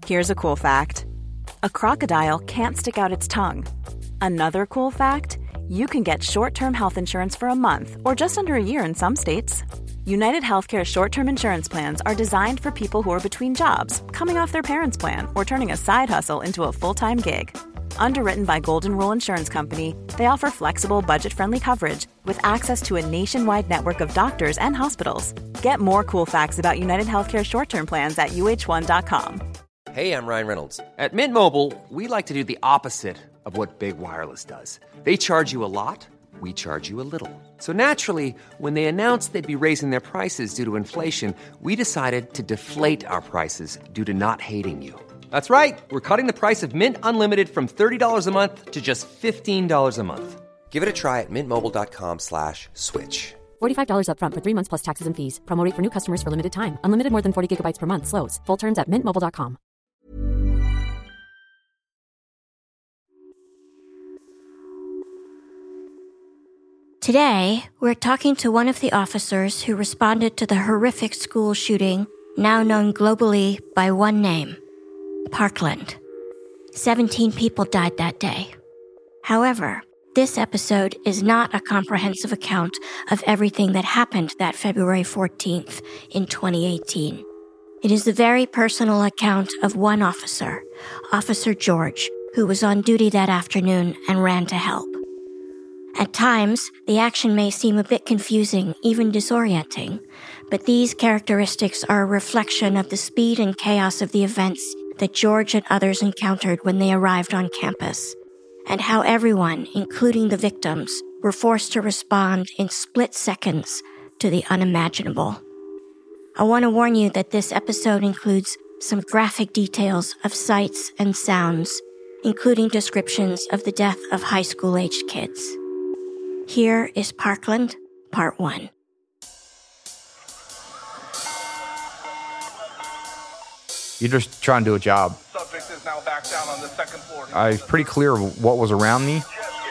Here's a cool fact. A crocodile can't stick out its tongue. Another cool fact, you can get short-term health insurance for a month or just under a year in some states. United Healthcare short-term insurance plans are designed for people who are between jobs, coming off their parents' plan, or turning a side hustle into a full-time gig. Underwritten by Golden Rule Insurance Company, they offer flexible, budget-friendly coverage with access to a nationwide network of doctors and hospitals. Get more cool facts about United Healthcare short-term plans at uh1.com. Hey, I'm Ryan Reynolds. At Mint Mobile, we like to do the opposite of what Big Wireless does. They charge you a lot, we charge you a little. So naturally, when they announced they'd be raising their prices due to inflation, we decided to deflate our prices due to not hating you. That's right. We're cutting the price of Mint Unlimited from $30 a month to just $15 a month. Give it a try at mintmobile.com/switch. $45 up front for 3 months plus taxes and fees. Promo rate for new customers for limited time. Unlimited more than 40 gigabytes per month. Slows full terms at mintmobile.com. Today, we're talking to one of the officers who responded to the horrific school shooting, now known globally by one name, Parkland. 17 people died that day. However, this episode is not a comprehensive account of everything that happened that February 14th in 2018. It is the very personal account of one officer, Officer George, who was on duty that afternoon and ran to help. At times, the action may seem a bit confusing, even disorienting, but these characteristics are a reflection of the speed and chaos of the events that George and others encountered when they arrived on campus, and how everyone, including the victims, were forced to respond in split seconds to the unimaginable. I want to warn you that this episode includes some graphic details of sights and sounds, including descriptions of the death of high school-aged kids. Here is Parkland, Part 1. You're just trying to do a job. Subject is now back down on the second floor. It's pretty clear what was around me.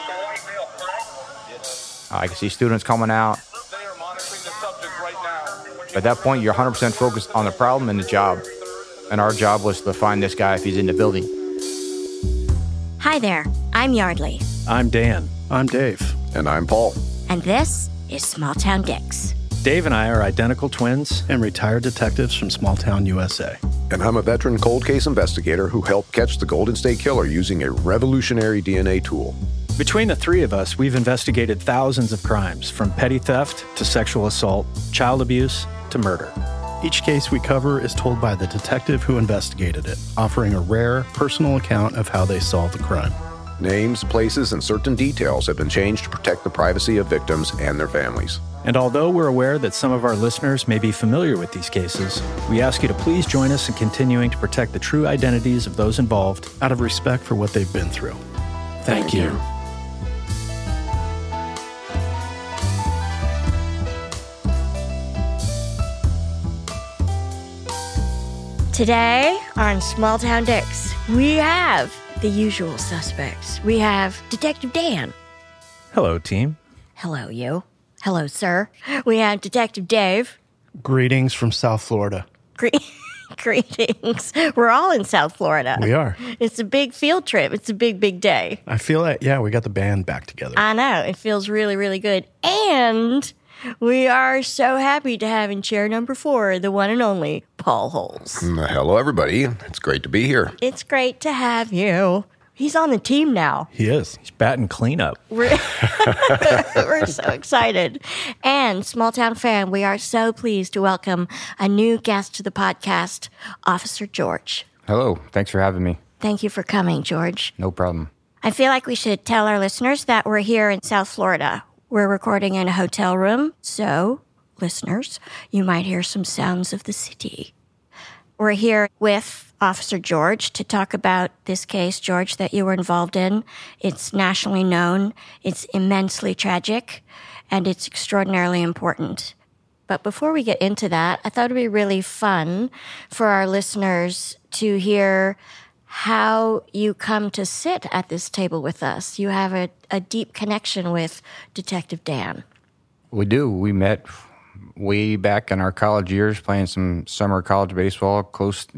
I can see students coming out. They are monitoring the subject right now. At that point, you're 100% focused on the problem and the job. And our job was to find this guy if he's in the building. Hi there, I'm Yardley. I'm Dan. I'm Dave. And I'm Paul. And this is Small Town Dicks. Dave and I are identical twins and retired detectives from Small Town USA. And I'm a veteran cold case investigator who helped catch the Golden State Killer using a revolutionary DNA tool. Between the three of us, we've investigated thousands of crimes, from petty theft to sexual assault, child abuse to murder. Each case we cover is told by the detective who investigated it, offering a rare, personal account of how they solved the crime. Names, places, and certain details have been changed to protect the privacy of victims and their families. And although we're aware that some of our listeners may be familiar with these cases, we ask you to please join us in continuing to protect the true identities of those involved out of respect for what they've been through. Thank you. Today on Small Town Dicks, we have the usual suspects. We have Detective Dan. Hello, team. Hello, you. Hello, sir. We have Detective Dave. Greetings from South Florida. Greetings. We're all in South Florida. We are. It's a big field trip. It's a big, big day. I feel like, we got the band back together. I know. It feels really, really good. And we are so happy to have in chair number 4, the one and only Paul Holes. Hello, everybody. It's great to be here. It's great to have you. He's on the team now. He is. He's batting cleanup. We're so excited. And Small Town fan, we are so pleased to welcome a new guest to the podcast, Officer George. Hello. Thanks for having me. Thank you for coming, George. No problem. I feel like we should tell our listeners that we're here in South Florida. We're recording in a hotel room, so, listeners, you might hear some sounds of the city. We're here with Officer George to talk about this case, George, that you were involved in. It's nationally known, it's immensely tragic, and it's extraordinarily important. But before we get into that, I thought it would be really fun for our listeners to hear how you come to sit at this table with us. You have a deep connection with Detective Dan. We do. We met way back in our college years playing some summer college baseball close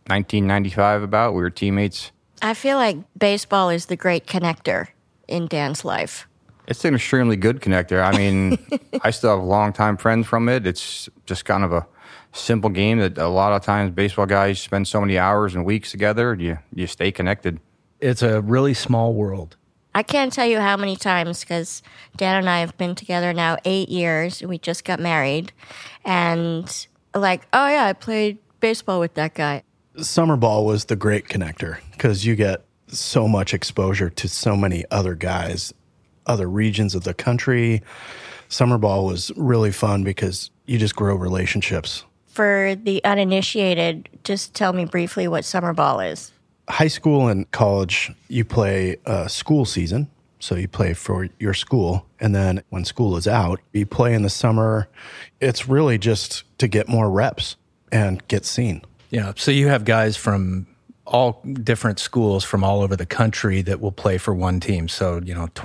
1995 about. We were teammates. I feel like baseball is the great connector in Dan's life. It's an extremely good connector. I mean, I still have longtime friends from it. It's just kind of a simple game that a lot of times baseball guys spend so many hours and weeks together. You stay connected. It's a really small world. I can't tell you how many times, because Dan and I have been together now 8 years. We just got married. And like, oh yeah, I played baseball with that guy. Summer ball was the great connector because you get so much exposure to so many other guys, other regions of the country. Summer ball was really fun because you just grow relationships. For the uninitiated, just tell me briefly what summer ball is. High school and college, you play a school season. So you play for your school. And then when school is out, you play in the summer. It's really just to get more reps and get seen. Yeah. So you have guys from all different schools from all over the country that will play for one team. So,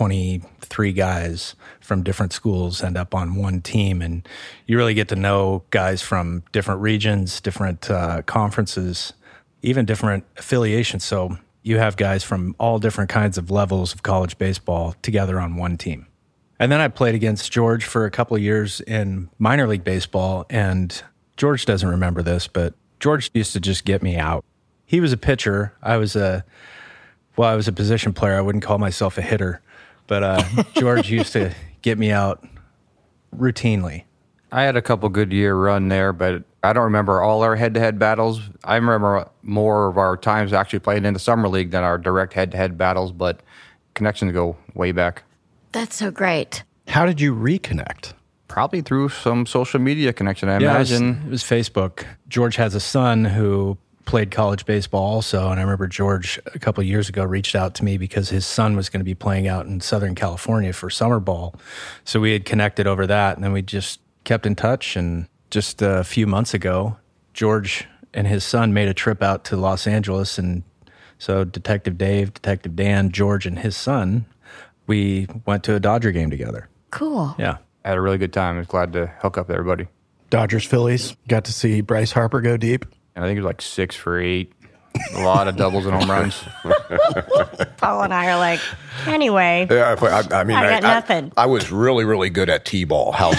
23 guys from different schools end up on one team. And you really get to know guys from different regions, different conferences, even different affiliations. So you have guys from all different kinds of levels of college baseball together on one team. And then I played against George for a couple of years in minor league baseball. And George doesn't remember this, but George used to just get me out. He was a pitcher. I was a position player. I wouldn't call myself a hitter. But George used to get me out routinely. I had a couple good year run there, but I don't remember all our head-to-head battles. I remember more of our times actually playing in the summer league than our direct head-to-head battles, but connections go way back. That's so great. How did you reconnect? Probably through some social media connection, I imagine. It was Facebook. George has a son who played college baseball also, and I remember George a couple of years ago reached out to me because his son was going to be playing out in Southern California for summer ball. So we had connected over that, and then we just kept in touch. And just a few months ago, George and his son made a trip out to Los Angeles, and so Detective Dave, Detective Dan, George, and his son, we went to a Dodger game together. Cool. Yeah. I had a really good time. I was glad to hook up with everybody. Dodgers, Phillies, got to see Bryce Harper go deep. And I think it was like 6 for 8. A lot of doubles and home runs. Paul and I are like, anyway, Yeah, I mean, I got nothing. I was really, really good at T-ball. How's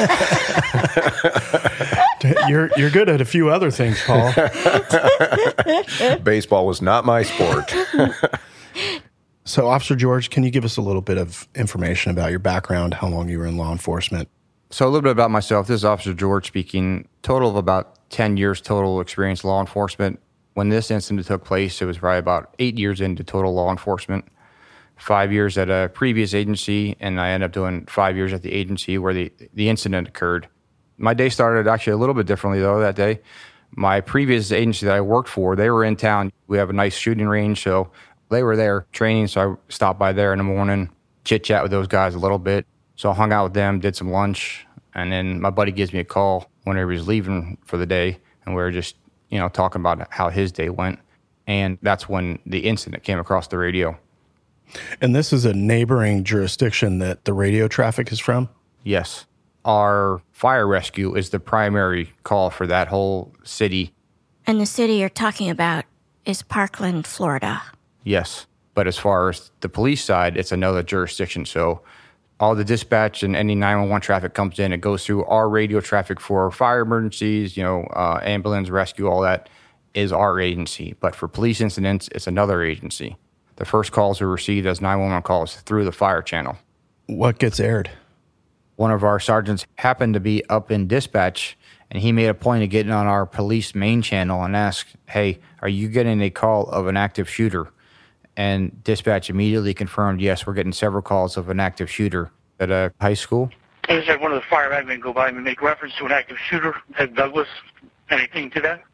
that? You're good at a few other things, Paul. Baseball was not my sport. So, Officer George, can you give us a little bit of information about your background, how long you were in law enforcement? So a little bit about myself. This is Officer George speaking. Total of about 10 years total experience in law enforcement. When this incident took place, it was probably about 8 years into total law enforcement. 5 years at a previous agency, and I ended up doing 5 years at the agency where the incident occurred. My day started actually a little bit differently, though, that day. My previous agency that I worked for, they were in town. We have a nice shooting range, so they were there training, so I stopped by there in the morning, chit-chat with those guys a little bit. So I hung out with them, did some lunch, and then my buddy gives me a call whenever he was leaving for the day, and we were just, talking about how his day went. And that's when the incident came across the radio. And this is a neighboring jurisdiction that the radio traffic is from? Yes. Our fire rescue is the primary call for that whole city. And the city you're talking about is Parkland, Florida. Yes. But as far as the police side, it's another jurisdiction. So all the dispatch and any 911 traffic comes in, it goes through our radio traffic for fire emergencies, ambulance, rescue, all that is our agency. But for police incidents, it's another agency. The first calls are received as 911 calls through the fire channel. What gets aired? One of our sergeants happened to be up in dispatch, and he made a point of getting on our police main channel and asked, hey, are you getting a call of an active shooter? And dispatch immediately confirmed, yes, we're getting several calls of an active shooter at a high school. I just had one of the fire admin go by and make reference to an active shooter at Douglas. Anything to that?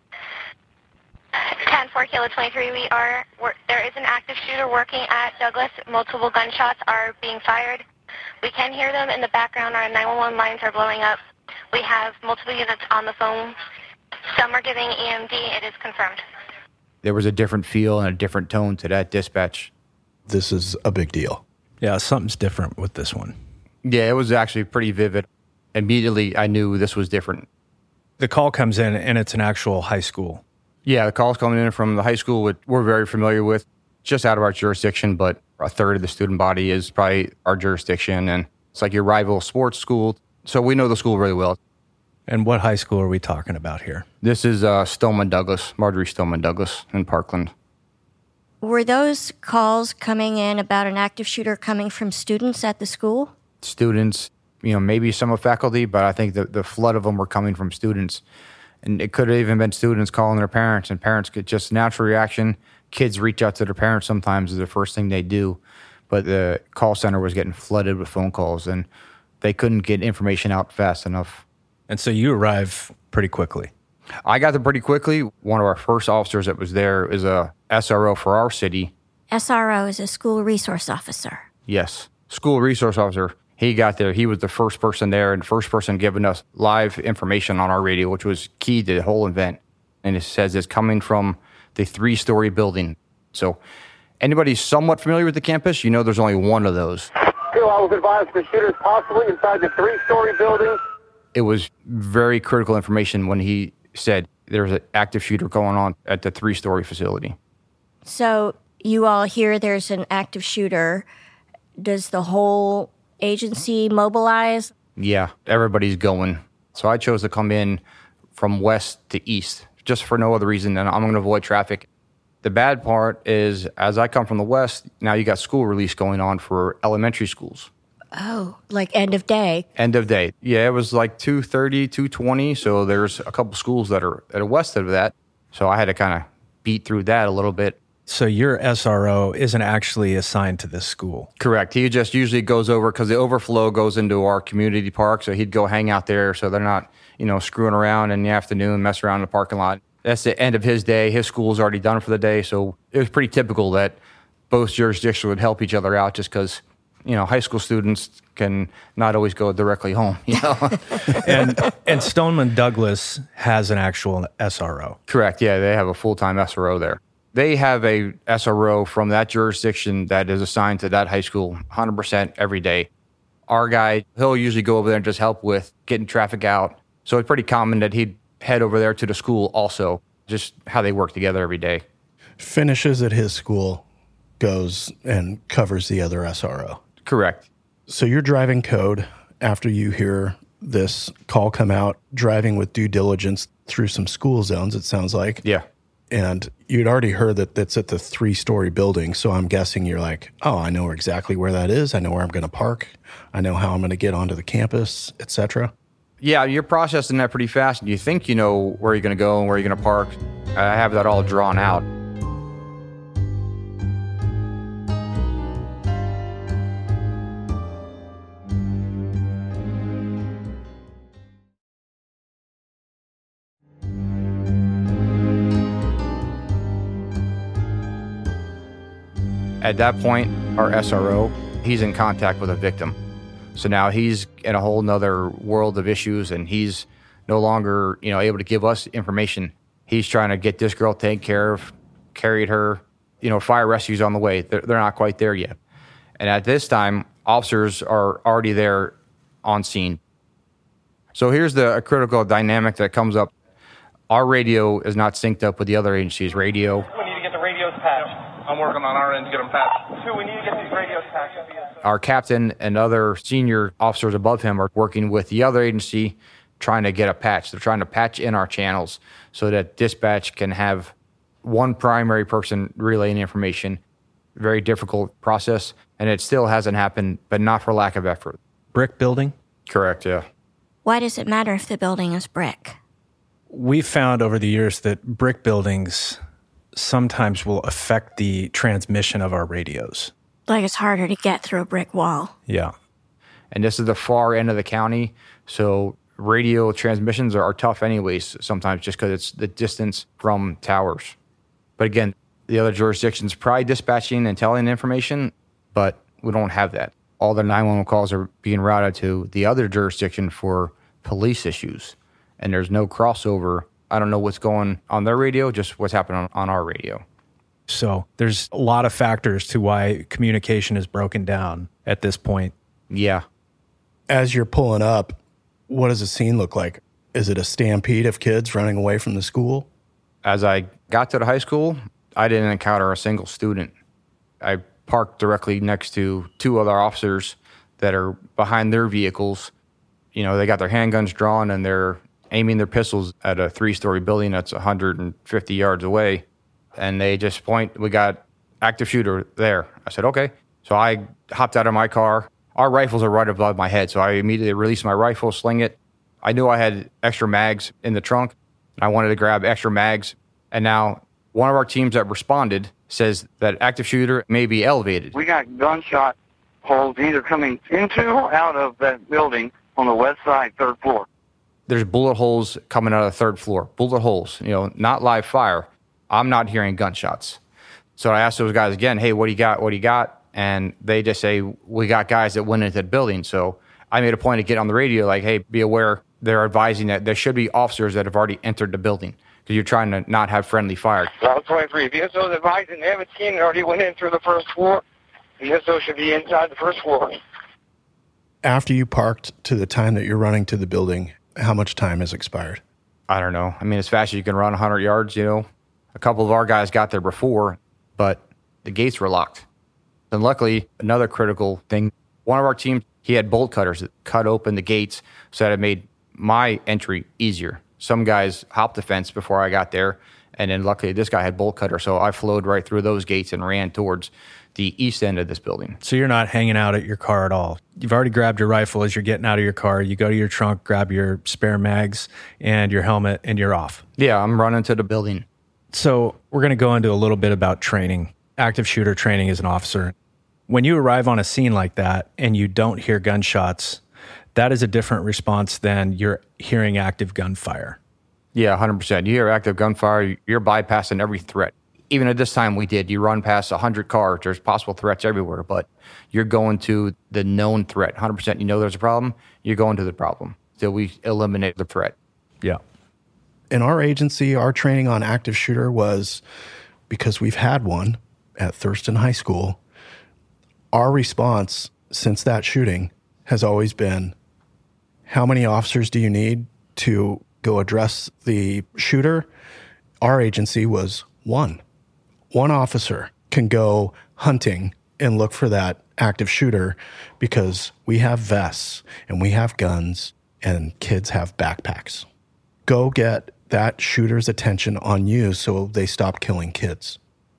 10-4 Kilo 23, there is an active shooter working at Douglas. Multiple gunshots are being fired. We can hear them in the background. Our 911 lines are blowing up. We have multiple units on the phone. Some are giving EMD. It is confirmed. There was a different feel and a different tone to that dispatch. This is a big deal. Yeah, something's different with this one. Yeah, it was actually pretty vivid. Immediately, I knew this was different. The call comes in, and it's an actual high school. Yeah, the calls coming in from the high school, we're very familiar with, just out of our jurisdiction, but a third of the student body is probably our jurisdiction. And it's like your rival sports school. So we know the school really well. And what high school are we talking about here? This is Stoneman Douglas, Marjorie Stoneman Douglas in Parkland. Were those calls coming in about an active shooter coming from students at the school? Students, maybe some of faculty, but I think the flood of them were coming from students. And it could have even been students calling their parents, and parents get just natural reaction. Kids reach out to their parents sometimes is the first thing they do. But the call center was getting flooded with phone calls, and they couldn't get information out fast enough. And so you arrive pretty quickly. I got there pretty quickly. One of our first officers that was there is a SRO for our city. SRO is a school resource officer. Yes, school resource officer. He got there. He was the first person there and first person giving us live information on our radio, which was key to the whole event. And it says it's coming from the 3-story building. So anybody somewhat familiar with the campus, there's only one of those. I was advised the shooter's possibly inside the 3-story building. It was very critical information when he said there's an active shooter going on at the 3-story facility. So you all hear there's an active shooter. Does the whole agency mobilize? Yeah, everybody's going. So I chose to come in from west to east, just for no other reason than I'm going to avoid traffic. The bad part is, as I come from the west, now you got school release going on for elementary schools. Oh, like end of day? End of day. Yeah, it was like 2:30, 2:20, so there's a couple schools that are west of that. So I had to kind of beat through that a little bit. So your SRO isn't actually assigned to this school? Correct. He just usually goes over, because the overflow goes into our community park, so he'd go hang out there so they're not, screwing around in the afternoon, mess around in the parking lot. That's the end of his day. His school's already done for the day, so it was pretty typical that both jurisdictions would help each other out just because, high school students can not always go directly home, And Stoneman Douglas has an actual SRO. Correct. Yeah, they have a full-time SRO there. They have a SRO from that jurisdiction that is assigned to that high school 100% every day. Our guy, he'll usually go over there and just help with getting traffic out. So it's pretty common that he'd head over there to the school also, just how they work together every day. Finishes at his school, goes and covers the other SRO. Correct. So you're driving code after you hear this call come out, driving with due diligence through some school zones, it sounds like. Yeah. And you'd already heard that that's at the 3-story building. So I'm guessing you're like, oh, I know exactly where that is. I know where I'm going to park. I know how I'm going to get onto the campus, etc. Yeah, you're processing that pretty fast. You think you know where you're going to go and where you're going to park. I have that all drawn out. At that point, our SRO, he's in contact with a victim. So now he's in a whole nother world of issues, and he's no longer, able to give us information. He's trying to get this girl taken care of, carried her, fire rescue's on the way. They're not quite there yet. And at this time, officers are already there on scene. So here's a critical dynamic that comes up. Our radio is not synced up with the other agency's radio. We need to get the radios patched. I'm working on our end to get them patched. We need to get these radios patched. Our captain and other senior officers above him are working with the other agency trying to get a patch. They're trying to patch in our channels so that dispatch can have one primary person relaying information. Very difficult process, and it still hasn't happened, but not for lack of effort. Brick building? Correct, yeah. Why does it matter if the building is brick? We've found over the years that brick buildings sometimes will affect the transmission of our radios. Like it's harder to get through a brick wall. Yeah. And this is the far end of the county, so radio transmissions are tough anyways, sometimes just because it's the distance from towers. But again, the other jurisdictions probably dispatching and telling information, but we don't have that. All the 911 calls are being routed to the other jurisdiction for police issues, and there's no crossover. I don't know what's going on their radio, just what's happening on our radio. So there's a lot of factors to why communication is broken down at this point. Yeah. As you're pulling up, what does the scene look like? Is it a stampede of kids running away from the school? As I got to the high school, I didn't encounter a single student. I parked directly next to 2 other officers that are behind their vehicles. You know, they got their handguns drawn and they're aiming their pistols at a 3-story building that's 150 yards away. And they just point, we got active shooter there. I said, okay. So I hopped out of my car. Our rifles are right above my head. So I immediately released my rifle, sling it. I knew I had extra mags in the trunk. I wanted to grab extra mags. And now one of our teams that responded says that active shooter may be elevated. We got gunshot holes either coming into or out of that building on the west side, 3rd floor. There's bullet holes coming out of the 3rd floor. Bullet holes, you know, not live fire. I'm not hearing gunshots. So I asked those guys again, hey, what do you got? What do you got? And they just say, we got guys that went into the building. So I made a point to get on the radio, like, hey, be aware. They're advising that there should be officers that have already entered the building because you're trying to not have friendly fire. Route 23, VSO is advising they haven't seen it already went in through the 1st floor. VSO should be inside the 1st floor. After you parked to the time that you're running to the building, how much time has expired? I don't know. I mean, as fast as you can run 100 yards, you know. A couple of our guys got there before, but the gates were locked. And luckily, another critical thing, one of our teams, he had bolt cutters that cut open the gates so that it made my entry easier. Some guys hopped the fence before I got there, and then luckily this guy had bolt cutter, so I flowed right through those gates and ran towards the east end of this building. So you're not hanging out at your car at all. You've already grabbed your rifle as you're getting out of your car. You go to your trunk, grab your spare mags and your helmet, and you're off. Yeah, I'm running to the building. So we're going to go into a little bit about training, active shooter training as an officer. When you arrive on a scene like that and you don't hear gunshots, that is a different response than you're hearing active gunfire. Yeah, 100%. You hear active gunfire, you're bypassing every threat. Even at this time we did, you run past 100 cars, there's possible threats everywhere, but you're going to the known threat. 100% you know there's a problem, you're going to the problem till we eliminate the threat. Yeah. In our agency, our training on active shooter was, because we've had one at Thurston High School, our response since that shooting has always been, how many officers do you need to go address the shooter? Our agency was 1. 1 officer can go hunting and look for that active shooter because we have vests and we have guns and kids have backpacks. Go get that shooter's attention on you so they stop killing kids.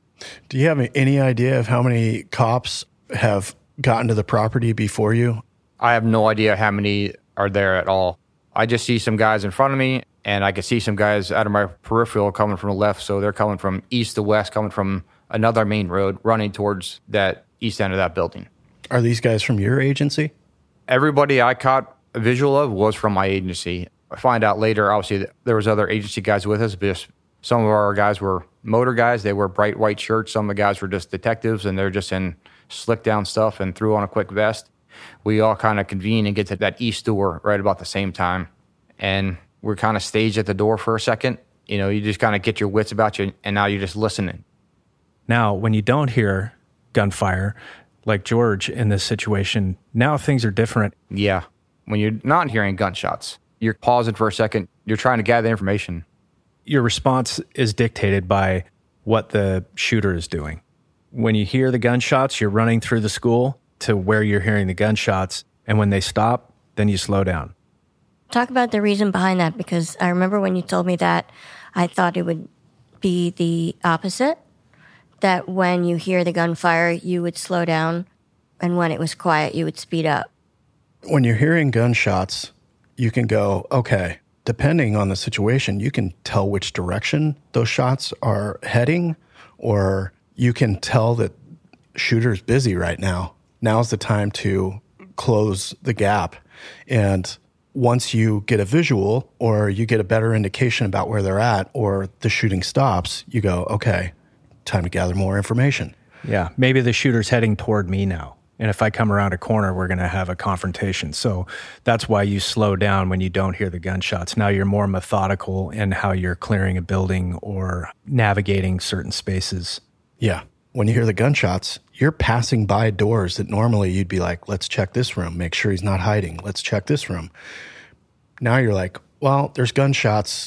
Do you have any idea of how many cops have gotten to the property before you? I have no idea how many are there at all. I just see some guys in front of me, and I can see some guys out of my peripheral coming from the left, so they're coming from east to west, coming from another main road, running towards that east end of that building. Are these guys from your agency? Everybody I caught a visual of was from my agency. I find out later, obviously, that there was other agency guys with us, but just some of our guys were motor guys. They wear bright white shirts. Some of the guys were just detectives, and they're just in slick down stuff and threw on a quick vest. We all kind of convene and get to that east door right about the same time. And we're kind of staged at the door for a second. You know, you just kind of get your wits about you, and now you're just listening. Now, when you don't hear gunfire, like George in this situation, now things are different. Yeah. When you're not hearing gunshots, you're pausing for a second. You're trying to gather information. Your response is dictated by what the shooter is doing. When you hear the gunshots, you're running through the school to where you're hearing the gunshots. And when they stop, then you slow down. Talk about the reason behind that, because I remember when you told me that, I thought it would be the opposite, that when you hear the gunfire, you would slow down, and when it was quiet, you would speed up. When you're hearing gunshots, you can go, okay, depending on the situation, you can tell which direction those shots are heading, or you can tell that shooter's busy right now. Now's the time to close the gap. And once you get a visual or you get a better indication about where they're at or the shooting stops, you go, okay, time to gather more information. Yeah, maybe the shooter's heading toward me now. And if I come around a corner, we're going to have a confrontation. So that's why you slow down when you don't hear the gunshots. Now you're more methodical in how you're clearing a building or navigating certain spaces. Yeah. When you hear the gunshots, you're passing by doors that normally you'd be like, let's check this room, make sure he's not hiding. Let's check this room. Now you're like, well, there's gunshots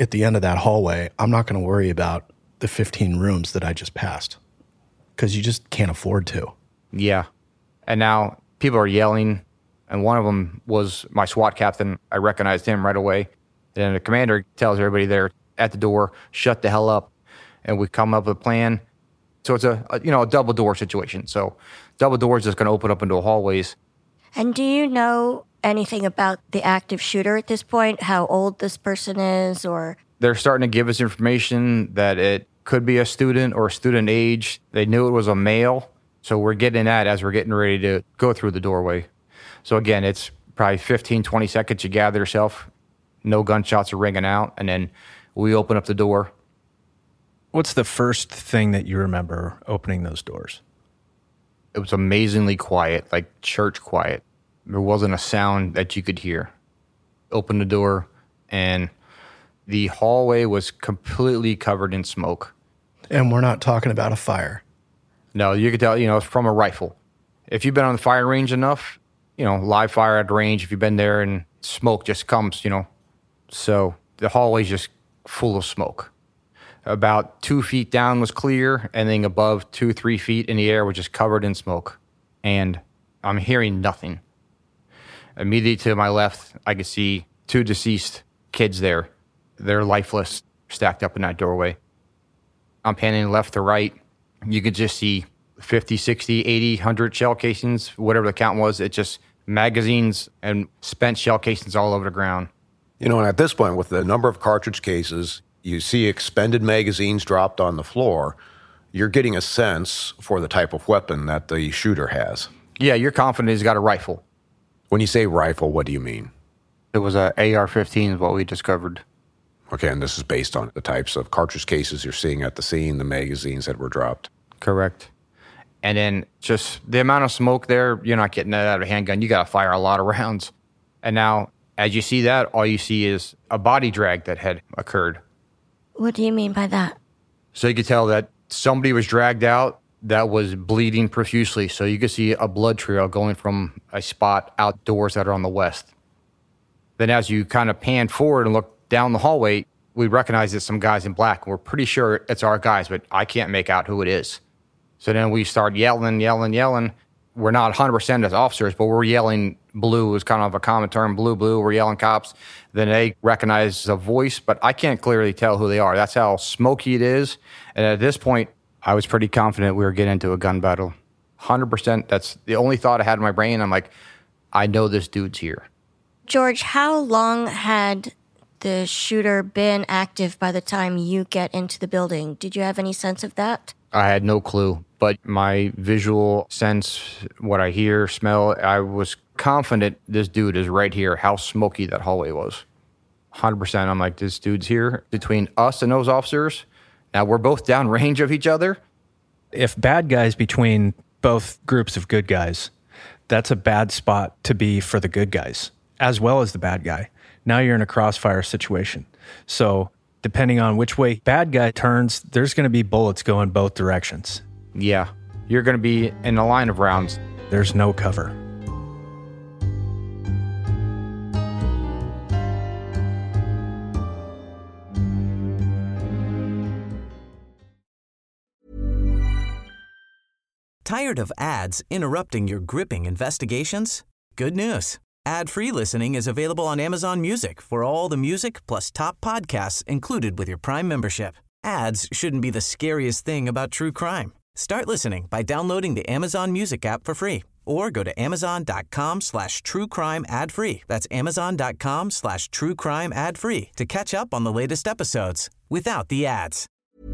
at the end of that hallway, I'm not going to worry about the 15 rooms that I just passed because you just can't afford to. Yeah. And now people are yelling, and one of them was my SWAT captain. I recognized him right away. And the commander tells everybody there at the door, shut the hell up. And we come up with a plan. So it's a double door situation. So double doors is going to open up into hallways. And do you know anything about the active shooter at this point? How old this person is, or? They're starting to give us information that it could be a student or student age. They knew it was a male. So we're getting that as we're getting ready to go through the doorway. So again, it's probably 15, 20 seconds. You gather yourself. No gunshots are ringing out. And then we open up the door. What's the first thing that you remember opening those doors? It was amazingly quiet, like church quiet. There wasn't a sound that you could hear. Open the door, and the hallway was completely covered in smoke. And we're not talking about a fire. No, you could tell, it's from a rifle. If you've been on the fire range enough, live fire at the range, if you've been there and smoke just comes, So the hallway's just full of smoke. About 2 feet down was clear, and then above 2-3 feet in the air was just covered in smoke. And I'm hearing nothing. Immediately to my left, I could see 2 deceased kids there. They're lifeless, stacked up in that doorway. I'm panning left to right. You could just see 50, 60, 80, 100 shell casings, whatever the count was. It's just magazines and spent shell casings all over the ground. And at this point, with the number of cartridge cases, you see expended magazines dropped on the floor, you're getting a sense for the type of weapon that the shooter has. Yeah, you're confident he's got a rifle. When you say rifle, what do you mean? It was a AR-15 is what we discovered. Okay, and this is based on the types of cartridge cases you're seeing at the scene, the magazines that were dropped. Correct. And then just the amount of smoke there, you're not getting that out of a handgun. You got to fire a lot of rounds. And now, as you see that, all you see is a body drag that had occurred. What do you mean by that? So you could tell that somebody was dragged out that was bleeding profusely. So you could see a blood trail going from a spot outdoors that are on the west. Then as you kind of pan forward and look down the hallway, we recognize it's some guys in black. We're pretty sure it's our guys, but I can't make out who it is. So then we start yelling. We're not 100% as officers, but we're yelling blue is kind of a common term, blue. We're yelling cops. Then they recognize a voice, but I can't clearly tell who they are. That's how smoky it is. And at this point, I was pretty confident we were getting into a gun battle. 100%. That's the only thought I had in my brain. I'm like, I know this dude's here. George, how long had the shooter been active by the time you get into the building? Did you have any sense of that? I had no clue, but my visual sense, what I hear, smell, I was confident this dude is right here, how smoky that hallway was. 100%. I'm like, this dude's here. Between us and those officers, now we're both downrange of each other. If bad guys between both groups of good guys, that's a bad spot to be for the good guys, as well as the bad guy. Now you're in a crossfire situation. So depending on which way bad guy turns, there's going to be bullets going both directions. Yeah, you're going to be in a line of rounds. There's no cover. Tired of ads interrupting your gripping investigations? Good news. Ad-free listening is available on Amazon Music for all the music plus top podcasts included with your Prime membership. Ads shouldn't be the scariest thing about true crime. Start listening by downloading the Amazon Music app for free or go to amazon.com/truecrime ad-free. That's amazon.com/truecrime ad-free to catch up on the latest episodes without the ads.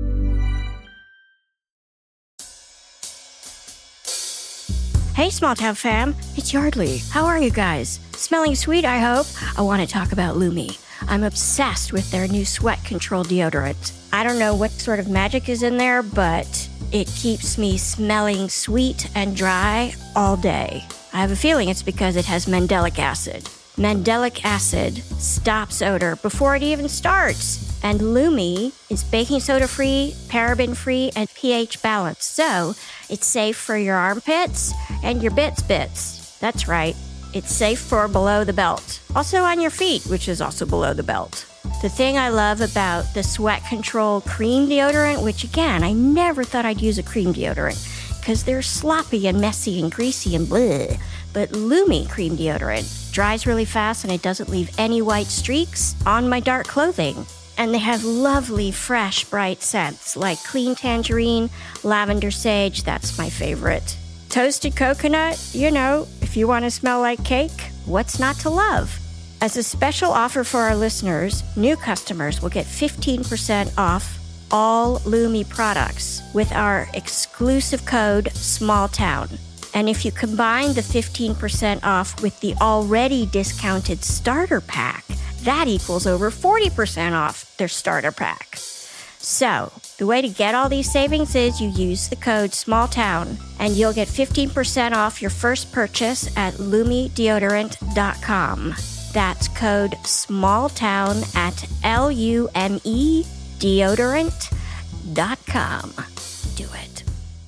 Hey, Small Town fam, it's Yardley. How are you guys? Smelling sweet, I hope? I want to talk about Lumi. I'm obsessed with their new sweat control deodorant. I don't know what sort of magic is in there, but it keeps me smelling sweet and dry all day. I have a feeling it's because it has mandelic acid. Mandelic acid stops odor before it even starts. And Lumi is baking soda free, paraben free, and pH balanced. So it's safe for your armpits and your bits. That's right. It's safe for below the belt. Also on your feet, which is also below the belt. The thing I love about the Sweat Control cream deodorant, which again, I never thought I'd use a cream deodorant because they're sloppy and messy and greasy and bleh. But Lumi cream deodorant dries really fast and it doesn't leave any white streaks on my dark clothing. And they have lovely, fresh, bright scents like clean tangerine, lavender sage, that's my favorite. Toasted coconut, you know, if you want to smell like cake, what's not to love? As a special offer for our listeners, new customers will get 15% off all Lumi products with our exclusive code SMALLTOWN. And if you combine the 15% off with the already discounted starter pack, that equals over 40% off their starter pack. So, the way to get all these savings is you use the code SMALLTOWN and you'll get 15% off your first purchase at LumiDeodorant.com. That's code SMALLTOWN at LumiDeodorant.com. Do it.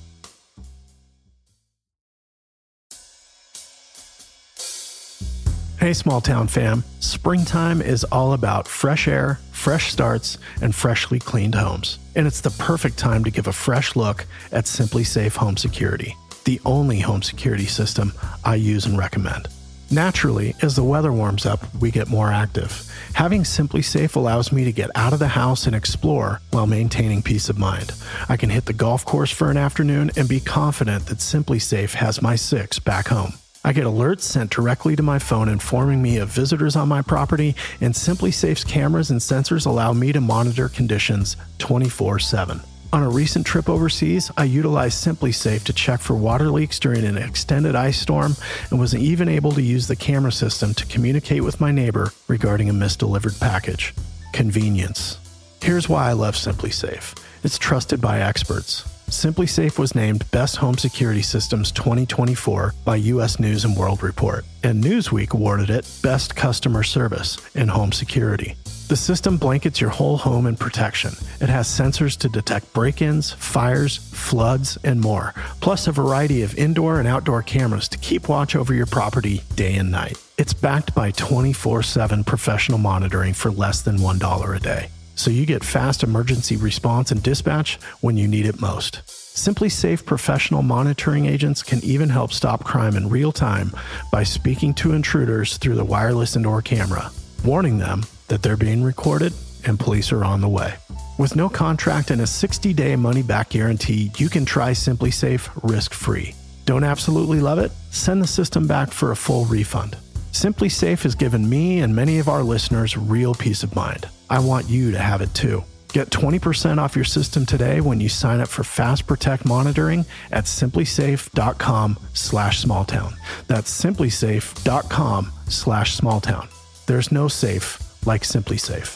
Hey, Small Town fam. Springtime is all about fresh air, fresh starts, and freshly cleaned homes. And it's the perfect time to give a fresh look at Simply Safe Home Security, the only home security system I use and recommend. Naturally, as the weather warms up, we get more active. Having Simply Safe allows me to get out of the house and explore while maintaining peace of mind. I can hit the golf course for an afternoon and be confident that Simply Safe has my 6 back home. I get alerts sent directly to my phone informing me of visitors on my property, and Simply Safe's cameras and sensors allow me to monitor conditions 24/7. On a recent trip overseas, I utilized Simply Safe to check for water leaks during an extended ice storm and was even able to use the camera system to communicate with my neighbor regarding a misdelivered package. Convenience. Here's why I love Simply Safe. It's trusted by experts. Simply Safe was named Best Home Security Systems 2024 by U.S. News & World Report, and Newsweek awarded it Best Customer Service in Home Security. The system blankets your whole home in protection. It has sensors to detect break-ins, fires, floods, and more, plus a variety of indoor and outdoor cameras to keep watch over your property day and night. It's backed by 24/7 professional monitoring for less than $1 a day. So you get fast emergency response and dispatch when you need it most. Simply Safe professional monitoring agents can even help stop crime in real time by speaking to intruders through the wireless indoor camera, warning them that they're being recorded and police are on the way. With no contract and a 60-day money-back guarantee, you can try Simply Safe risk-free. Don't absolutely love it? Send the system back for a full refund. Simply Safe has given me and many of our listeners real peace of mind. I want you to have it too. Get 20% off your system today when you sign up for Fast Protect monitoring at simplysafe.com/smalltown. That's simplysafe.com/smalltown. There's no safe like Simply Safe.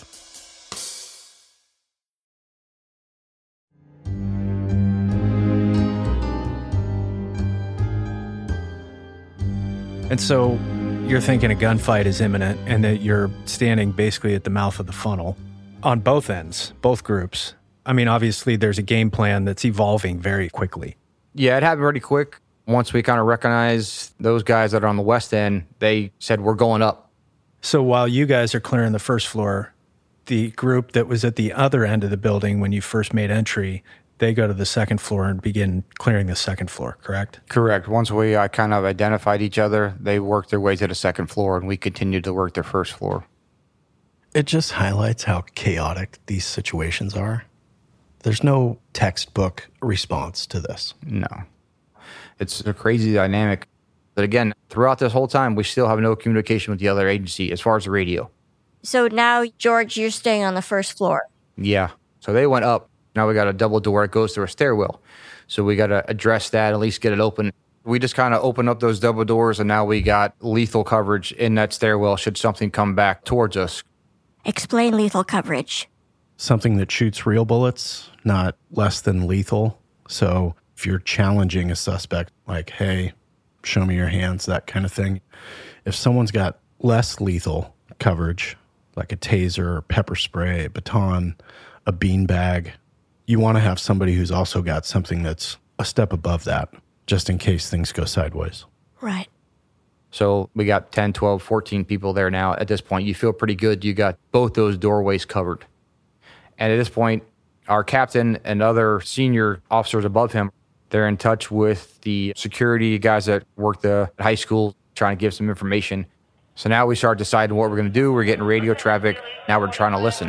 And so you're thinking a gunfight is imminent and that you're standing basically at the mouth of the funnel on both ends, both groups. I mean, obviously there's a game plan that's evolving very quickly. Yeah, it happened pretty quick. Once we kind of recognized those guys that are on the west end, they said, we're going up. So while you guys are clearing the first floor, the group that was at the other end of the building when you first made entry, they go to the second floor and begin clearing the second floor, correct? Correct. Once we kind of identified each other, they worked their way to the second floor, and we continued to work their first floor. It just highlights how chaotic these situations are. There's no textbook response to this. No. It's a crazy dynamic. But again, throughout this whole time, we still have no communication with the other agency as far as the radio. So now, George, you're staying on the first floor. Yeah. So they went up. Now we got a double door. It goes through a stairwell. So we got to address that, at least get it open. We just kind of open up those double doors, and now we got lethal coverage in that stairwell should something come back towards us. Explain lethal coverage. Something that shoots real bullets, not less than lethal. So if you're challenging a suspect, like, hey, show me your hands, that kind of thing. If someone's got less lethal coverage, like a taser or pepper spray, a baton, a beanbag, you want to have somebody who's also got something that's a step above that, just in case things go sideways. Right. So we got 10, 12, 14 people there now. At this point, you feel pretty good. You got both those doorways covered. And at this point, our captain and other senior officers above him, they're in touch with the security guys that work the high school, trying to give some information. So now we start deciding what we're going to do. We're getting radio traffic. Now we're trying to listen.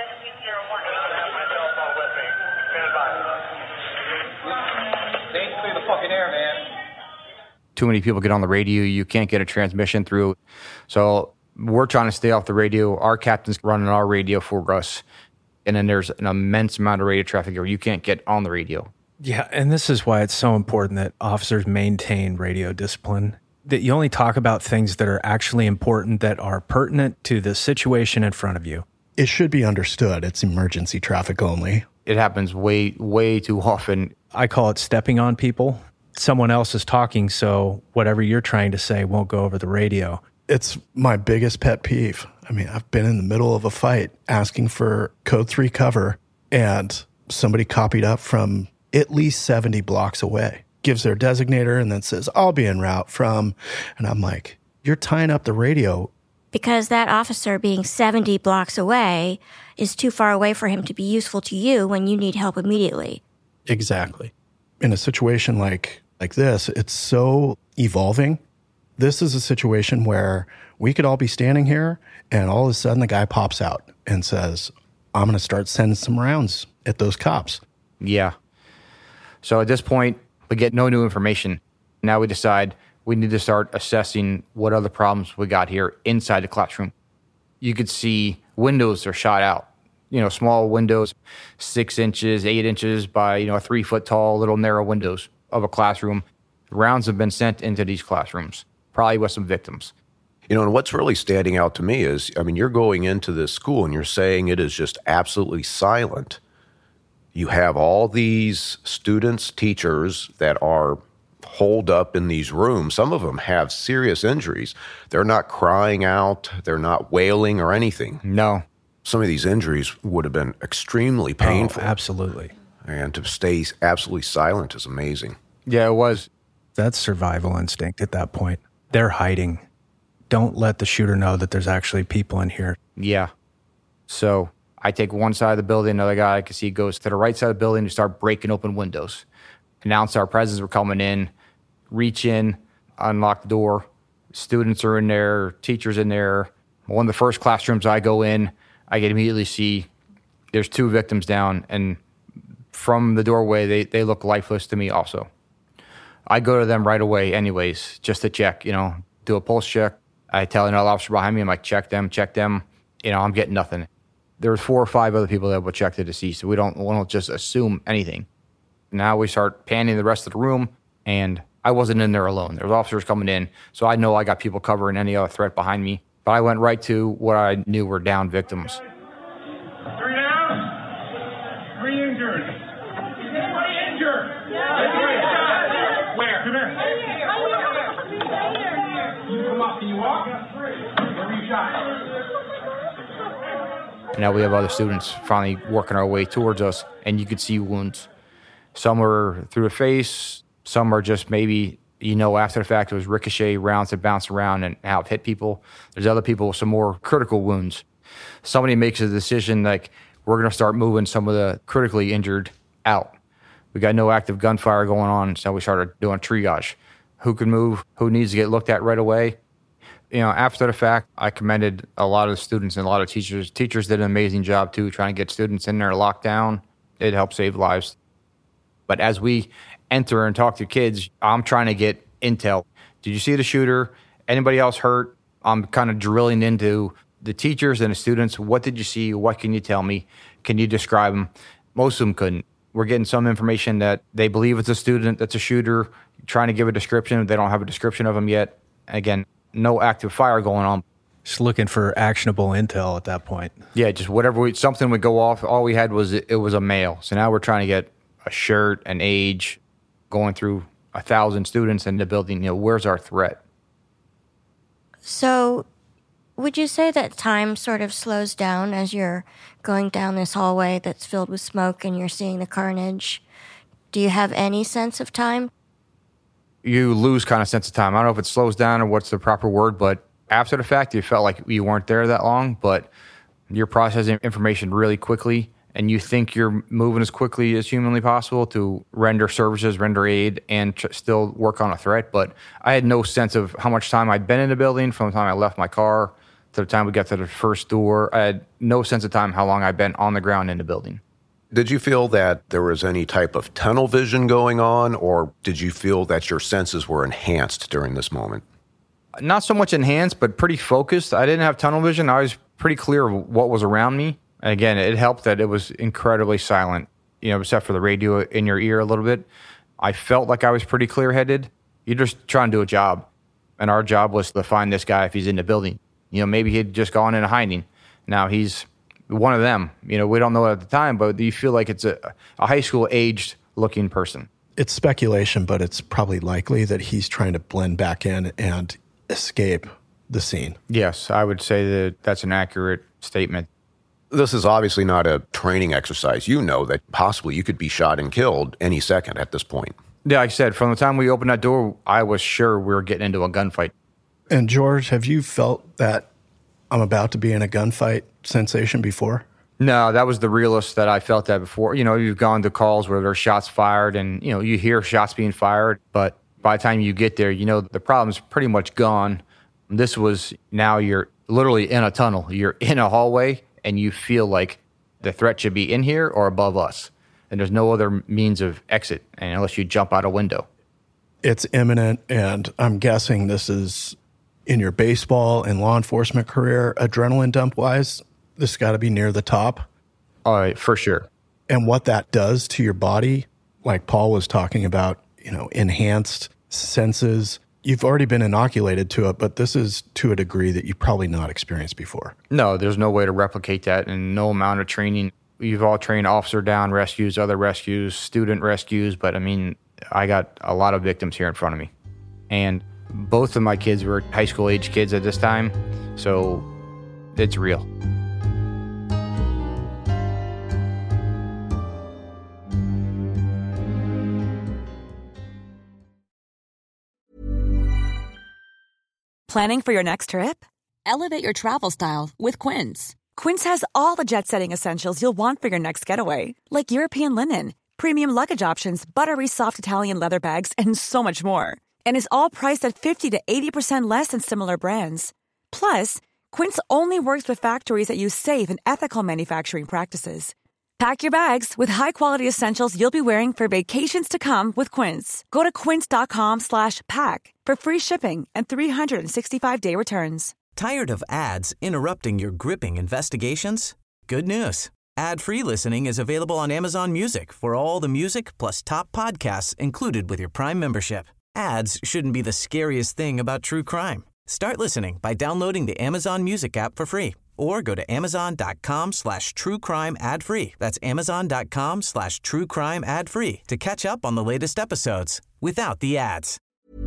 Too many people get on the radio. You can't get a transmission through. So we're trying to stay off the radio. Our captain's running our radio for us. And then there's an immense amount of radio traffic where you can't get on the radio. Yeah, and this is why it's so important that officers maintain radio discipline, that you only talk about things that are actually important, that are pertinent to the situation in front of you. It should be understood it's emergency traffic only. It happens way, way too often. I call it stepping on people. Someone else is talking, so whatever you're trying to say won't go over the radio. It's my biggest pet peeve. I mean, I've been in the middle of a fight asking for code 3 cover, and somebody copied up from at least 70 blocks away, gives their designator, and then says, I'll be en route from, and I'm like, you're tying up the radio. Because that officer being 70 blocks away is too far away for him to be useful to you when you need help immediately. Exactly. In a situation like this, it's so evolving. This is a situation where we could all be standing here and all of a sudden the guy pops out and says, I'm going to start sending some rounds at those cops. Yeah. So at this point, we get no new information. Now we decide we need to start assessing what other problems we got here inside the classroom. You could see windows are shot out. You know, small windows, 6 inches, 8 inches by, 3 foot tall, little narrow windows of a classroom. Rounds have been sent into these classrooms, probably with some victims. And what's really standing out to me is, you're going into this school and you're saying it is just absolutely silent. You have all these students, teachers that are holed up in these rooms. Some of them have serious injuries. They're not crying out. They're not wailing or anything. No. Some of these injuries would have been extremely painful. Oh, absolutely. And to stay absolutely silent is amazing. Yeah, it was. That's survival instinct at that point. They're hiding. Don't let the shooter know that there's actually people in here. Yeah. So I take one side of the building, another guy I can see goes to the right side of the building to start breaking open windows. Announce our presence, we're coming in, reach in, unlock the door. Students are in there, teachers in there. One of the first classrooms I go in, I can immediately see there's 2 victims down, and from the doorway, they look lifeless to me also. I go to them right away anyways, just to check, do a pulse check. I tell another officer behind me, I'm like, check them. I'm getting nothing. There's 4 or 5 other people that will check the deceased, so we don't just assume anything. Now we start panning the rest of the room, and I wasn't in there alone. There was officers coming in, so I know I got people covering any other threat behind me. But I went right to what I knew were down victims. 3 down, 3 injured. Is anybody injured? Yeah. Where? Come here. Can you come up? Can you walk? Where were you shot? And now we have other students finally working our way towards us, and you could see wounds. Some are through the face, some are just maybe, after the fact, it was ricochet rounds that bounce around and how it hit people. There's other people with some more critical wounds. Somebody makes a decision like, we're going to start moving some of the critically injured out. We got no active gunfire going on, so we started doing triage. Who can move? Who needs to get looked at right away? After the fact, I commended a lot of the students and a lot of teachers. Teachers did an amazing job, too, trying to get students in there locked down. It helped save lives. But as we enter and talk to kids, I'm trying to get intel. Did you see the shooter? Anybody else hurt? I'm kind of drilling into the teachers and the students. What did you see? What can you tell me? Can you describe them? Most of them couldn't. We're getting some information that they believe it's a student that's a shooter, trying to give a description. They don't have a description of him yet. Again, no active fire going on. Just looking for actionable intel at that point. Yeah, just whatever, something would go off. All we had was it was a male. So now we're trying to get a shirt, an age, going through 1,000 students in the building. Where's our threat? So would you say that time sort of slows down as you're going down this hallway that's filled with smoke and you're seeing the carnage? Do you have any sense of time? you lose kind of sense of time. I don't know if it slows down or what's the proper word, but after the fact, you felt like you weren't there that long, but you're processing information really quickly, and you think you're moving as quickly as humanly possible to render services, render aid, and still work on a threat. But I had no sense of how much time I'd been in the building from the time I left my car to the time we got to the first door. I had no sense of time how long I'd been on the ground in the building. Did you feel that there was any type of tunnel vision going on, or did you feel that your senses were enhanced during this moment? Not so much enhanced, but pretty focused. I didn't have tunnel vision. I was pretty clear of what was around me. And again, it helped that it was incredibly silent, except for the radio in your ear a little bit. I felt like I was pretty clear-headed. You're just trying to do a job. And our job was to find this guy if he's in the building. Maybe he'd just gone into hiding. Now he's one of them. We don't know at the time, but you feel like it's a high school aged looking person. It's speculation, but it's probably likely that he's trying to blend back in and escape the scene. Yes, I would say that that's an accurate statement. This is obviously not a training exercise. You know that possibly you could be shot and killed any second at this point. Yeah, like I said, from the time we opened that door, I was sure we were getting into a gunfight. And George, have you felt that I'm about to be in a gunfight sensation before? No, that was the realest that I felt that before. You've gone to calls where there's shots fired and, you hear shots being fired, but by the time you get there, the problem's pretty much gone. This was, now you're literally in a tunnel. You're in a hallway and you feel like the threat should be in here or above us. And there's no other means of exit unless you jump out a window. It's imminent, and I'm guessing this is in your baseball and law enforcement career, adrenaline dump-wise, this has got to be near the top. All right, for sure. And what that does to your body, like Paul was talking about, enhanced senses. You've already been inoculated to it, but this is to a degree that you've probably not experienced before. No, there's no way to replicate that, and no amount of training. You've all trained officer down rescues, other rescues, student rescues, but I got a lot of victims here in front of me. And both of my kids were high school age kids at this time, so it's real. Planning for your next trip? Elevate your travel style with Quince. Quince has all the jet-setting essentials you'll want for your next getaway, like European linen, premium luggage options, buttery soft Italian leather bags, and so much more. And is all priced at 50 to 80% less than similar brands. Plus, Quince only works with factories that use safe and ethical manufacturing practices. Pack your bags with high-quality essentials you'll be wearing for vacations to come with Quince. Go to quince.com/pack for free shipping and 365-day returns. Tired of ads interrupting your gripping investigations? Good news. Ad-free listening is available on Amazon Music for all the music plus top podcasts included with your Prime membership. Ads shouldn't be the scariest thing about true crime. Start listening by downloading the Amazon Music app for free or go to amazon.com/truecrime ad-free. That's amazon.com/truecrime ad-free to catch up on the latest episodes without the ads.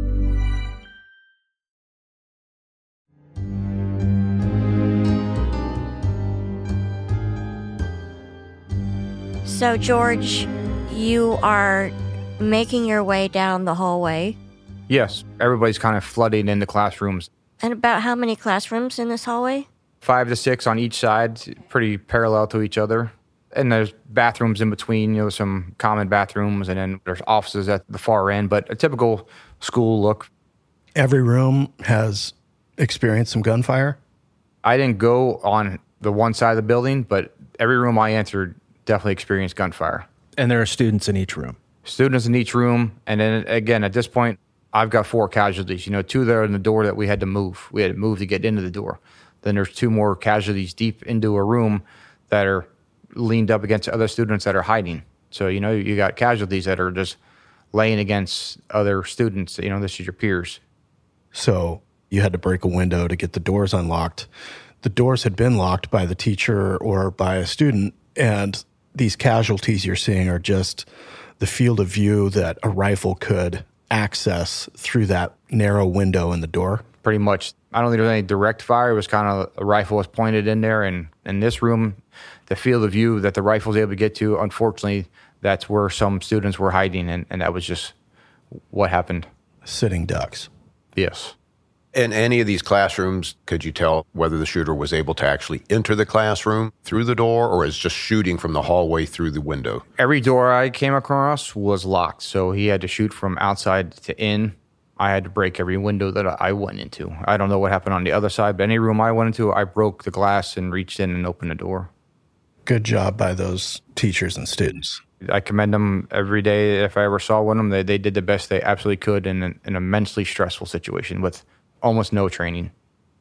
So, George, you are making your way down the hallway. Yes, everybody's kind of flooding into classrooms. And about how many classrooms in this hallway? 5 to 6 on each side, pretty parallel to each other. And there's bathrooms in between, some common bathrooms, and then there's offices at the far end, but a typical school look. Every room has experienced some gunfire? I didn't go on the one side of the building, but every room I entered definitely experienced gunfire. And there are students in each room? Students in each room. And then again, at this point, I've got 4 casualties. 2 there in the door that we had to move. We had to move to get into the door. Then there's 2 more casualties deep into a room that are leaned up against other students that are hiding. So, you got casualties that are just laying against other students. This is your peers. So you had to break a window to get the doors unlocked. The doors had been locked by the teacher or by a student, and these casualties you're seeing are just the field of view that a rifle could access through that narrow window in the door. Pretty much. I don't think there was any direct fire. It was kind of a rifle was pointed in there. And in this room, the field of view that the rifle was able to get to, unfortunately, that's where some students were hiding. And that was just what happened. sitting ducks. Yes. In any of these classrooms, could you tell whether the shooter was able to actually enter the classroom through the door or is just shooting from the hallway through the window? Every door I came across was locked, so he had to shoot from outside to in. I had to break every window that I went into. I don't know what happened on the other side, but any room I went into, I broke the glass and reached in and opened the door. Good job by those teachers and students. I commend them every day. If I ever saw one of them, they did the best they absolutely could in an immensely stressful situation with almost no training.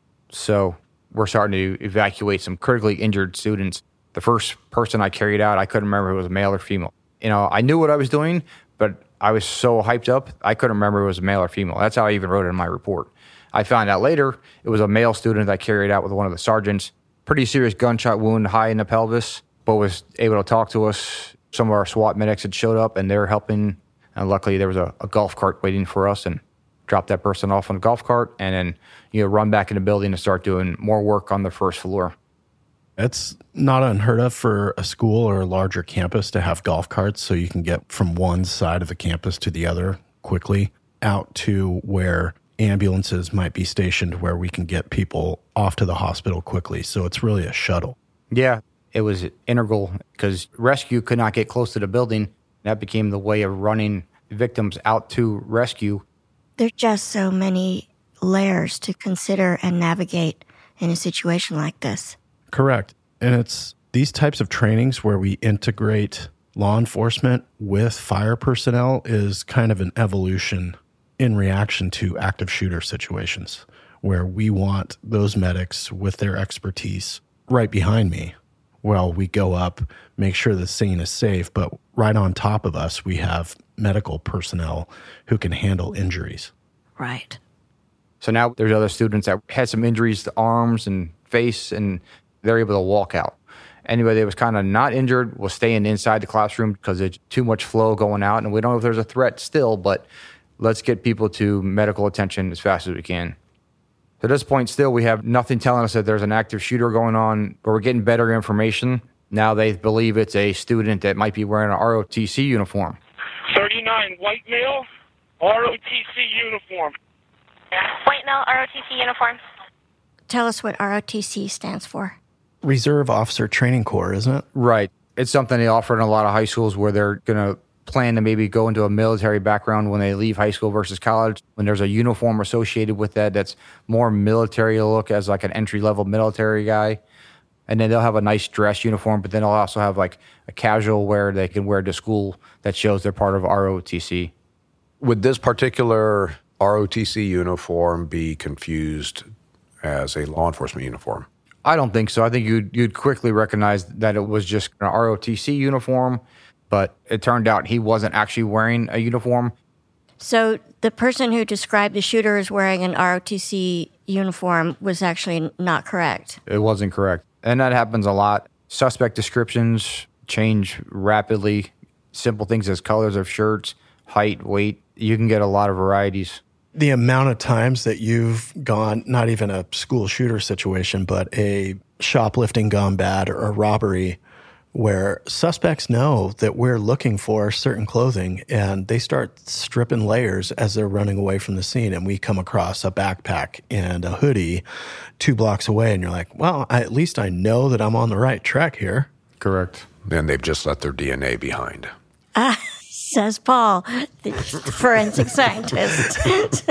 So we're starting to evacuate some critically injured students. The first person I carried out, I couldn't remember if it was male or female. I knew what I was doing, but I was so hyped up, I couldn't remember if it was male or female. That's how I even wrote it in my report. I found out later it was a male student that I carried out with one of the sergeants. Pretty serious gunshot wound high in the pelvis, but was able to talk to us. Some of our SWAT medics had showed up, and they were helping. And luckily, there was a golf cart waiting for us, and dropped that person off on a golf cart, and then run back in the building and start doing more work on the first floor. It's not unheard of for a school or a larger campus to have golf carts so you can get from one side of the campus to the other quickly out to where ambulances might be stationed where we can get people off to the hospital quickly. So it's really a shuttle. Yeah, it was integral because rescue could not get close to the building. That became the way of running victims out to rescue. There are just so many layers to consider and navigate in a situation like this. Correct. And it's these types of trainings where we integrate law enforcement with fire personnel is kind of an evolution in reaction to active shooter situations where we want those medics with their expertise right behind me while we go up, make sure the scene is safe, but right on top of us, we have medical personnel who can handle injuries. Right. So now there's other students that had some injuries to arms and face, and they're able to walk out. Anybody that was kind of not injured was staying inside the classroom because there's too much flow going out, and we don't know if there's a threat still, but let's get people to medical attention as fast as we can. At this point, still, we have nothing telling us that there's an active shooter going on, but we're getting better information. Now they believe it's a student that might be wearing an ROTC uniform. 39, white male, ROTC uniform. White male, ROTC uniform. Tell us what ROTC stands for. Reserve Officer Training Corps, isn't it? Right. It's something they offer in a lot of high schools where they're going to plan to maybe go into a military background when they leave high school versus college. When there's a uniform associated with that's more military look as like an entry-level military guy. And then they'll have a nice dress uniform, but then they'll also have like a casual wear they can wear to school that shows they're part of ROTC. Would this particular ROTC uniform be confused as a law enforcement uniform? I don't think so. I think you'd quickly recognize that it was just an ROTC uniform, but it turned out he wasn't actually wearing a uniform. So the person who described the shooter as wearing an ROTC uniform was actually not correct. It wasn't correct. And that happens a lot. Suspect descriptions change rapidly. Simple things as colors of shirts, height, weight. You can get a lot of varieties. The amount of times that you've gone, not even a school shooter situation, but a shoplifting gone bad or a robbery where suspects know that we're looking for certain clothing and they start stripping layers as they're running away from the scene. And we come across a backpack and a hoodie 2 blocks away. And you're like, well, at least I know that I'm on the right track here. Correct. And they've just left their DNA behind. Says Paul, the forensic scientist.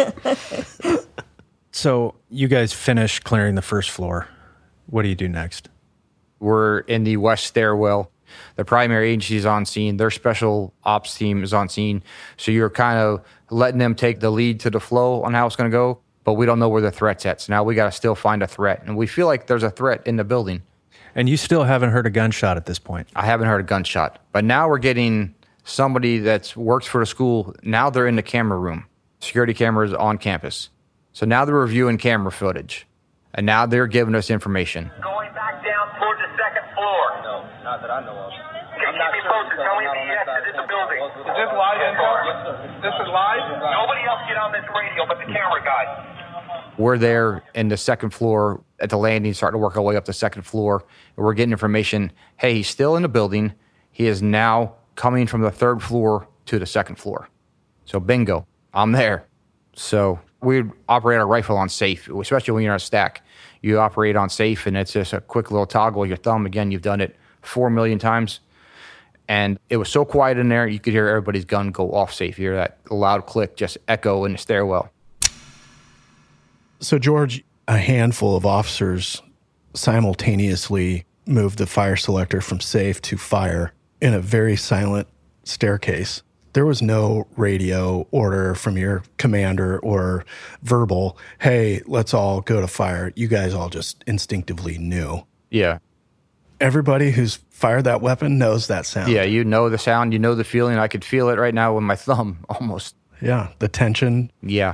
So you guys finish clearing the first floor. What do you do next? We're in the west stairwell. The primary agency is on scene. Their special ops team is on scene. So you're kind of letting them take the lead to the flow on how it's going to go, but we don't know where the threat's at. So now we got to still find a threat. And we feel like there's a threat in the building. And you still haven't heard a gunshot at this point? I haven't heard a gunshot. But now we're getting somebody that works for the school. Now they're in the camera room. Security cameras on campus. So now they're reviewing camera footage. And now they're giving us information. Going back down toward the second floor. No, not that I know of. Can you be posted? Tell me if he exited the building. Is this live info? This is live? Nobody else get on this radio but the camera guy. We're there in the second floor at the landing, starting to work our way up the second floor. And we're getting information. Hey, he's still in the building. He is now coming from the third floor to the second floor. So bingo, I'm there. So we'd operate our rifle on safe, especially when you're on a stack. You operate on safe, and it's just a quick little toggle with your thumb. Again, you've done it 4 million times. And it was so quiet in there, you could hear everybody's gun go off safe. You hear that loud click just echo in the stairwell. So, George, a handful of officers simultaneously moved the fire selector from safe to fire in a very silent staircase. There was no radio order from your commander or verbal, hey, let's all go to fire. You guys all just instinctively knew. Yeah. Everybody who's fired that weapon knows that sound. Yeah, you know the sound, you know the feeling. I could feel it right now with my thumb almost. Yeah, the tension. Yeah.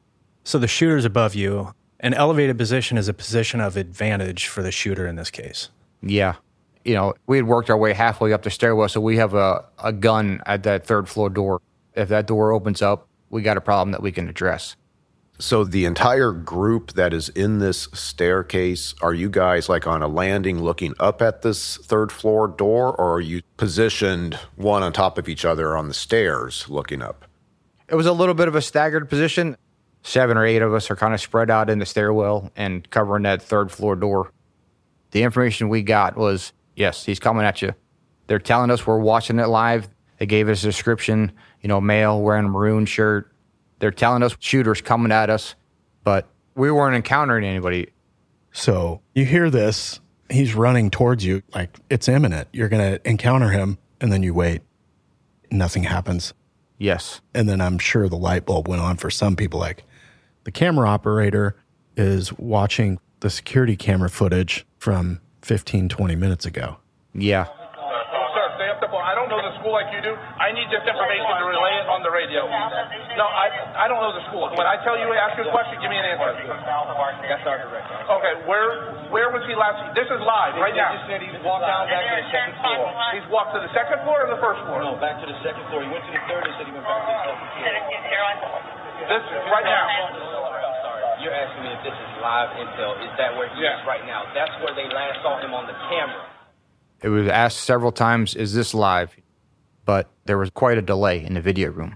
So the shooter's above you. An elevated position is a position of advantage for the shooter in this case. Yeah. You know, we had worked our way halfway up the stairwell, so we have a gun at that third floor door. If that door opens up, we got a problem that we can address. So the entire group that is in this staircase, are you guys like on a landing looking up at this third floor door, or are you positioned one on top of each other on the stairs looking up? It was a little bit of a staggered position. 7 or 8 of us are kind of spread out in the stairwell and covering that third floor door. The information we got was, yes, he's coming at you. They're telling us we're watching it live. They gave us a description, male wearing a maroon shirt. They're telling us shooters coming at us, but we weren't encountering anybody. So you hear this, he's running towards you like it's imminent. You're going to encounter him, and then you wait. Nothing happens. Yes. And then I'm sure the light bulb went on for some people. Like the camera operator is watching the security camera footage from 15, 20 minutes ago. Yeah. Sir, stay up the phone. I don't know the school like you do. I need this information to relay it on the radio. No, I don't know the school. When I tell you, ask you a question, give me an answer. That's our director. Okay, where was he last? This is live right now. He just said he's walked down back to the second floor. He's walked to the second floor or the first floor? No, back to the second floor. He went to the third and said he went back to the second floor. This right now. I'm sorry. You're asking me if this is live intel. Is that where he is right now? That's where they last saw him on the camera. It was asked several times, is this live? But there was quite a delay in the video room.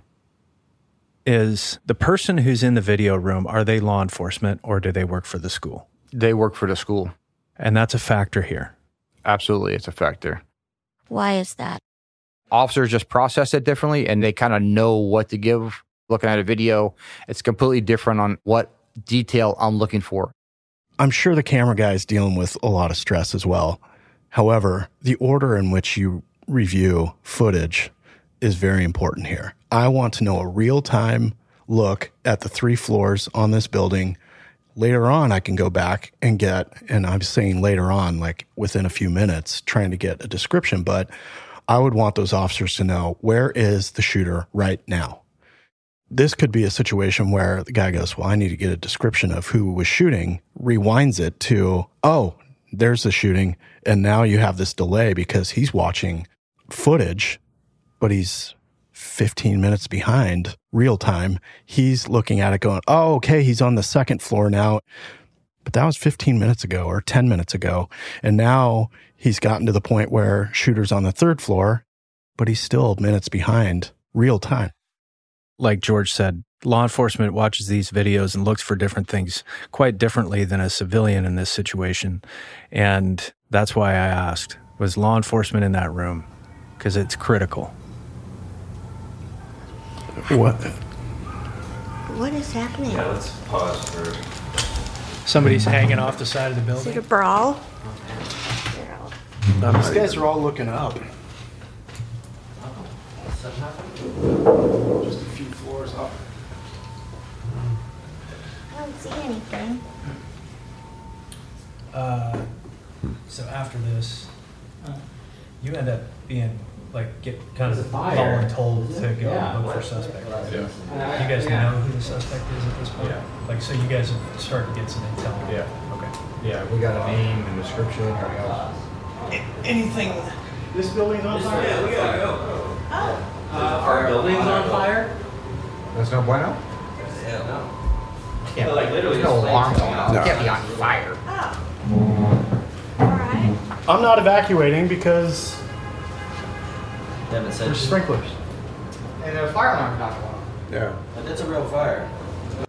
Is the person who's in the video room, are they law enforcement or do they work for the school? They work for the school. And that's a factor here. Absolutely, it's a factor. Why is that? Officers just process it differently, and they kind of know what to give. Looking at a video, it's completely different on what detail I'm looking for. I'm sure the camera guy is dealing with a lot of stress as well. However, the order in which you review footage is very important here. I want to know a real-time look at the 3 floors on this building. Later on, I can go back and and I'm saying later on, like within a few minutes, trying to get a description, but I would want those officers to know, where is the shooter right now? This could be a situation where the guy goes, well, I need to get a description of who was shooting, rewinds it to, oh, there's the shooting, and now you have this delay because he's watching footage, but he's 15 minutes behind real time. He's looking at it going, oh, okay, he's on the second floor now. But that was 15 minutes ago or 10 minutes ago. And now he's gotten to the point where shooter's on the third floor, but he's still minutes behind real time. Like George said, law enforcement watches these videos and looks for different things quite differently than a civilian in this situation. And that's why I asked, was law enforcement in that room? Because it's critical. What? What is happening? Yeah, let's pause for... Somebody's hanging off the side of the Is building. it a brawl? These guys are all looking up. Just a few floors up. I don't see anything. So after this, you end up being get kind of told to go look for suspect. Yeah. You guys know who the suspect is at this point? Yeah. So you guys have started to get some intel. Yeah. Okay. Yeah, we got a name and description. Anything? This building's on fire? Yeah, we gotta go. Oh. Our building's on fire? That's no bueno? Yeah, no. Yeah, literally. there's no alarm going off. No. It can't be on fire. Oh. All right. I'm not evacuating because Devin said there's sprinklers. And the fire alarm's not going off. Yeah. But it's a real fire.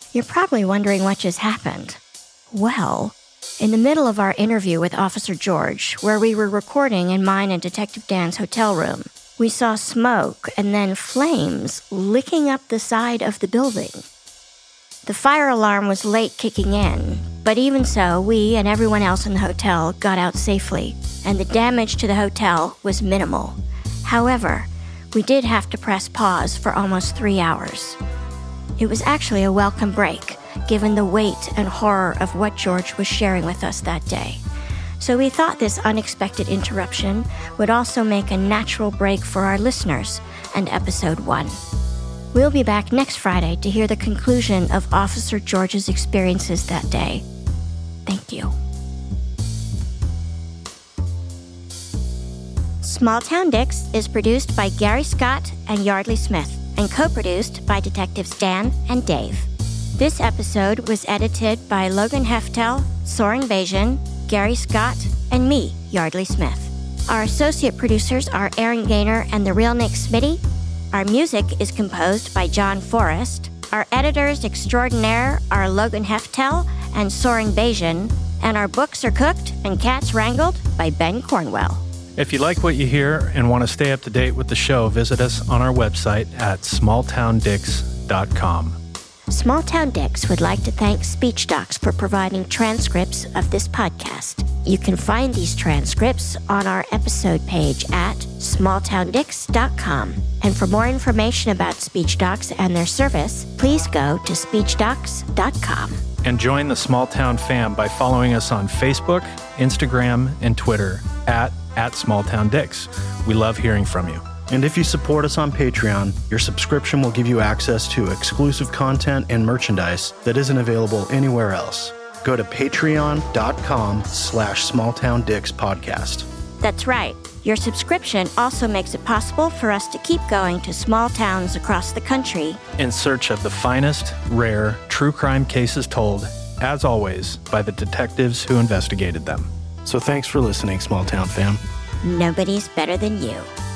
You're probably wondering what just happened. Well, in the middle of our interview with Officer George, where we were recording in mine and Detective Dan's hotel room, we saw smoke and then flames licking up the side of the building. The fire alarm was late kicking in, but even so, we and everyone else in the hotel got out safely, and the damage to the hotel was minimal. However, we did have to press pause for almost 3 hours. It was actually a welcome break, given the weight and horror of what George was sharing with us that day. So we thought this unexpected interruption would also make a natural break for our listeners and episode 1. We'll be back next Friday to hear the conclusion of Officer George's experiences that day. Thank you. Small Town Dicks is produced by Gary Scott and Yardley Smith and co-produced by Detectives Dan and Dave. This episode was edited by Logan Heftel, Soren Bajan, Gary Scott, and me, Yardley Smith. Our associate producers are Aaron Gaynor and The Real Nick Smitty. Our music is composed by John Forrest. Our editors extraordinaire are Logan Heftel and Soren Bajan. And our books are cooked and cats wrangled by Ben Cornwell. If you like what you hear and want to stay up to date with the show, visit us on our website at smalltowndicks.com. Small Town Dicks would like to thank SpeechDocs for providing transcripts of this podcast. You can find these transcripts on our episode page at smalltowndicks.com. And for more information about SpeechDocs and their service, please go to speechdocs.com. And join the Small Town fam by following us on Facebook, Instagram, and Twitter at SmallTownDicks. We love hearing from you. And if you support us on Patreon, your subscription will give you access to exclusive content and merchandise that isn't available anywhere else. Go to patreon.com/smalltowndickspodcast. That's right. Your subscription also makes it possible for us to keep going to small towns across the country in search of the finest, rare, true crime cases told, as always, by the detectives who investigated them. So thanks for listening, Small Town fam. Nobody's better than you.